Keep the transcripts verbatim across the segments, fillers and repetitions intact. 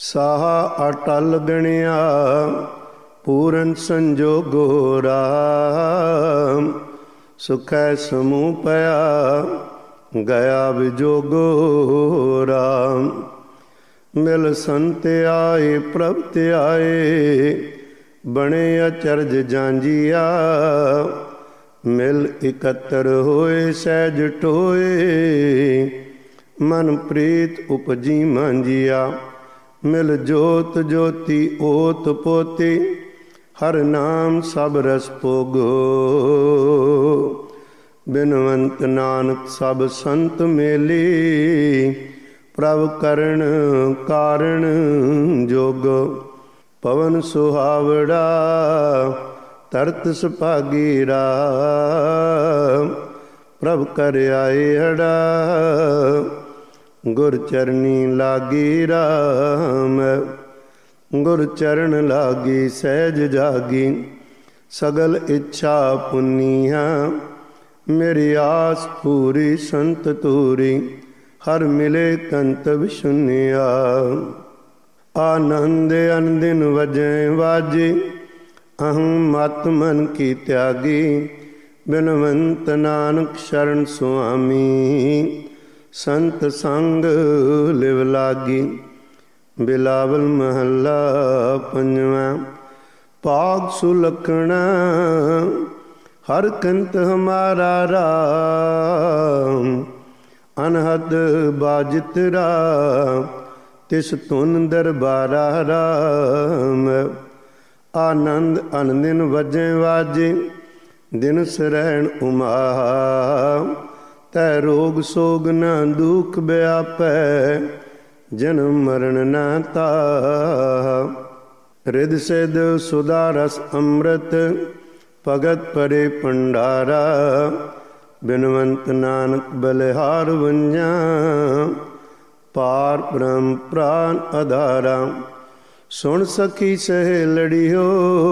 ਸਾਹਾ ਅਟਲ ਗਣਿਆ ਪੂਰਨ ਸੰਜੋਗੋ ਰਾਮ। ਸੁਖੈ ਸਮੂਹ ਪਿਆ ਗਿਆ ਵਿਜੋਗੋ ਰਾਮ। ਮਿਲ ਸੰਤ ਆਏ ਪ੍ਰਭ ਧਿਆਏ ਬਣੇ ਅਚਰਜ ਜਾਂਜੀਆ। ਮਿਲ ਇਕੱਤਰ ਹੋਏ ਸਹਿਜ ਟੋਏ ਮਨ ਪ੍ਰੀਤ ਉਪਜੀ ਮਾਂਜੀਆ। ਮਿਲ ਜੋਤ ਜੋਤੀ ਓਤ ਪੋਤੀ ਹਰ ਨਾਮ ਸਭ ਰਸ ਭੋਗੋ। ਬਿਨਵੰਤ ਨਾਨਕ ਸਭ ਸੰਤ ਮੇਲੀ ਪ੍ਰਭ ਕਰਨ ਕਾਰਣ ਜੋਗੋ। ਪਵਨ ਸੁਹਾਵੜਾ ਤਰਤ ਸੁਭਾਗੀ ਰਾਮ। ਪ੍ਰਭ ਕਰ ਆਏ ਹੜਾ ਗੁਰ ਚਰਨੀ ਲਾਗੀ ਰਾਮ। ਗੁਰ ਚਰਨ ਲਾਗੀ ਸਹਿਜ ਜਾਗੀ ਸਗਲ ਇੱਛਾ ਪੁੰਨੀਆ। ਮੇਰੀ ਆਸ ਪੂਰੀ ਸੰਤ ਤੂਰੀ ਹਰ ਮਿਲੇ ਕੰਤਵ ਸੁਨਿਆ। ਆਨੰਦ ਅਨਦਿਨ ਵਜੈ ਵਾਜੀ ਅਹੰ ਮਤ ਮਨ ਕੀ ਤਿਆਗੀ। ਬਿਨਵੰਤ ਨਾਨਕ ਸ਼ਰਨ ਸੁਆਮੀ ਸੰਤ ਸੰਗ ਲਿਵ ਲਾਗੀ। ਬਿਲਾਵਲ ਮਹੱਲਾ ਪੰਜਵਾਂ। ਭਾਗ ਸੁਲਖਣਾ ਹਰ ਕੰਤ ਹਮਾਰਾ ਰਾਮ। ਅਨਹਦ ਬਾਜਿਤ ਰਾਮ ਤਿਸ ਧੁਨ ਦਰਬਾਰਾ ਰਾਮ। ਆਨੰਦ ਅਨੰਦਿਨ ਵਜੈ ਵਾਜੇ ਦਿਨ ਸਰੈਣ ਉਮਾ। ਤੈ ਰੋਗ ਸੋਗ ਨਾ ਦੁਖ ਵਿਆਪੈ ਜਨਮ ਮਰਨ ਨਾ ਤਾਹ। ਰਿਦ ਸਿਧ ਸੁਧਾ ਰਸ ਅੰਮ੍ਰਿਤ ਭਗਤ ਪਰੇ ਭੰਡਾਰਾ। ਬਿਨਵੰਤ ਨਾਨਕ ਬਲਿਹਾਰ ਵੰਝਾਂ ਪਾਰ ਬ੍ਰਹਮ ਪ੍ਰਾਨ ਆਧਾਰਾ। ਸੁਣ ਸਖੀ ਸਹੇਲੜਿਓ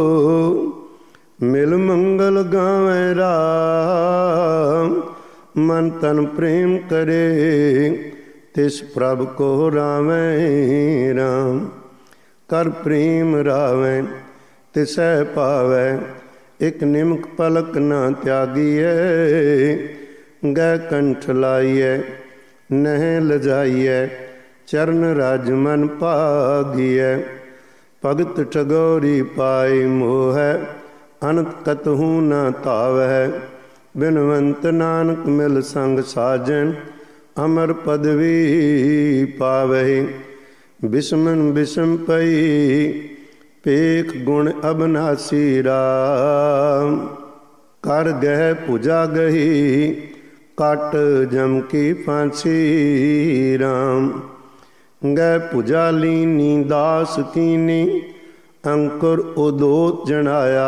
ਮਿਲ ਮੰਗਲ ਗਾਵੇਂ ਰਾਮ। ਮਨ ਤਨ ਪ੍ਰੇਮ ਕਰੇ ਤਿਸ ਪ੍ਰਭ ਕੋ ਰਾਵੈ ਰਾਮ। ਕਰ ਪ੍ਰੇਮ ਰਾਵੈ ਤਿਸੈ ਪਾਵੈ ਇਕ ਨਿਮਕ ਪਲਕ ਨਾ ਤਿਆਗੀਐ। ਗੈ ਕੰਠ ਲਾਈਐ ਨਹਿ ਲਜਾਈਐ ਚਰਨ ਰਾਜ ਮਨ ਭਾਗੀਐ। ਭਗਤ ਠਗੋਰੀ ਪਾਈ ਮੋਹੈ ਅਨੰਤ ਕਤਹੂ ਨਾ ਧਾਵੈ। ਬਿਨਵੰਤ ਨਾਨਕ ਮਿਲ ਸੰਗ ਸਾਜਨ ਅਮਰ ਪਦਵੀ ਪਾਵਹਿ। ਬਿਸਮਨ ਬਿਸਮ ਪਈ ਪੇਖ ਗੁਣ ਅਬਨਾਸੀ ਰਾਮ। ਕਰ ਗਹਿ ਭੁਜਾ ਗਹੀ ਕਟ ਜਮ ਕੀ ਫਾਂਸੀ ਰਾਮ। ਗਹਿ ਭੁਜਾ ਲੀਨੀ ਦਾਸ ਕੀਨੀ ਅੰਕੁਰ ਉਦੋਤ ਜਣਾਇਆ।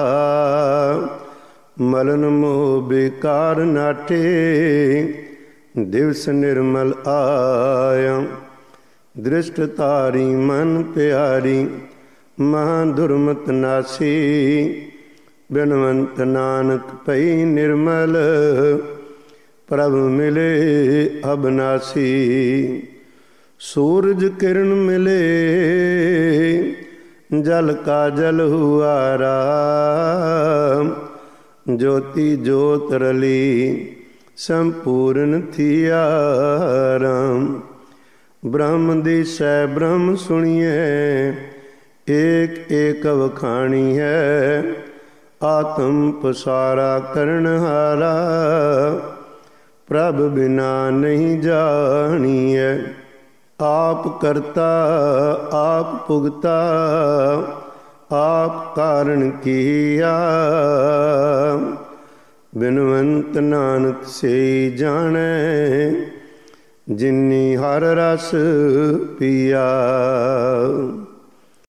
ਮਲਨ ਮੋਹ ਬੇਕਾਰ ਨਾਟੇ ਦਿਵਸ ਨਿਰਮਲ ਆਇਆ। ਦ੍ਰਿਸ਼ਟ ਤਾਰੀ ਮਨ ਪਿਆਰੀ ਮਹਾ ਦੁਰਮਤ ਨਾਸੀ। ਬਿਨਵੰਤ ਨਾਨਕ ਪਈ ਨਿਰਮਲ ਪ੍ਰਭ ਮਿਲੇ ਅਬਨਾਸੀ। ਸੂਰਜ ਕਿਰਨ ਮਿਲੇ ਜਲ ਕਾ ਜਲ ਹੁਆ ਰਾਮ। ਜੋਤੀ ਜੋਤ ਰਲੀ ਸੰਪੂਰਨ ਥੀਆ ਰਾਮ। ਬ੍ਰਹਮ ਦਿਸੈ ਬ੍ਰਹਮ ਸੁਣੀਐ ਏਕ ਏਕ ਵਖਾਣੀ ਹੈ। ਆਤਮ ਪਸਾਰਾ ਕਰਨ ਹਾਰਾ ਪ੍ਰਭ ਬਿਨਾ ਨਹੀਂ ਜਾਣੀਐ। ਆਪ ਕਰਤਾ ਆਪ ਭੁਗਤਾ ਆਪ ਕਾਰਨ ਕੀਆ। ਬਿਨਵੰਤ ਨਾਨਕ ਸੇ ਜਾਣੈ ਜਿਨੀ ਹਰ ਰਸ ਪੀਆ।